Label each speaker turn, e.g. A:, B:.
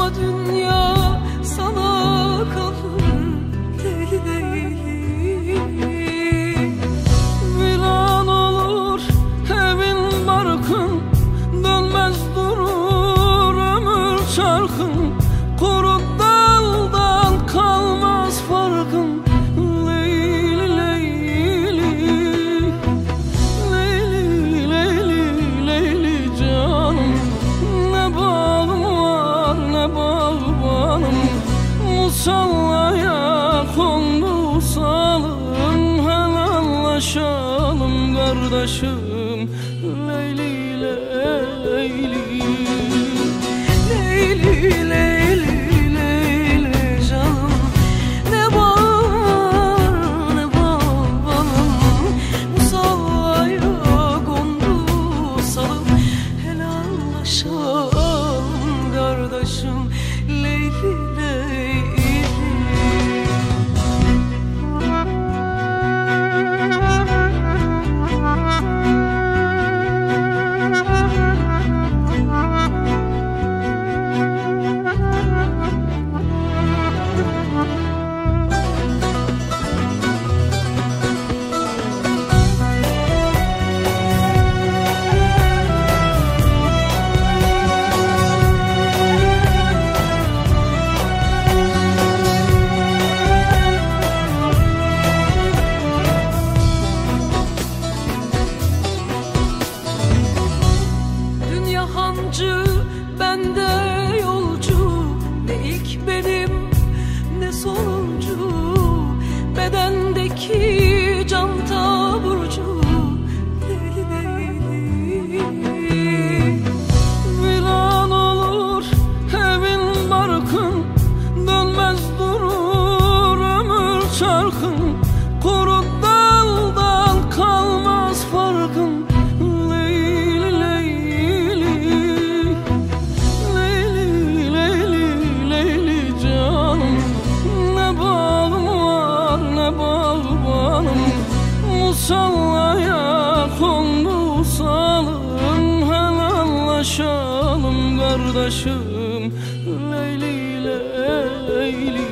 A: dünya sana kalır Leyli Leyli. Viran olur evin barkın, dönmez durur ömür çarkın. Kuru daldan kalmaz farkın Leyli Leyli. Leyli Leyli Leyli canım, ne bağım var ne bağbanım. Musallaya kondu salım, helallaşalım kardeşim Leyli Leyli. Leyli Leyli Leyli canım, ne bağır ne bağbanım. Musallaya kondu salım, helallaşalım kardeşim Leyli Leyli. Hancı bende yolcu, ne ilk benim ne sonuncu. Bedendeki can taburcu Leyli Leyli. Viran olur evin barkın, dönmez durur ömür çarkın. Kuru daldan kalmaz farkın Leyli Leyli. Leyli Leyli Leyli canım, ne bağım var ne bağbanım. Musallaya kondu salım, helallaşalım kardeşim Leyli Leyli.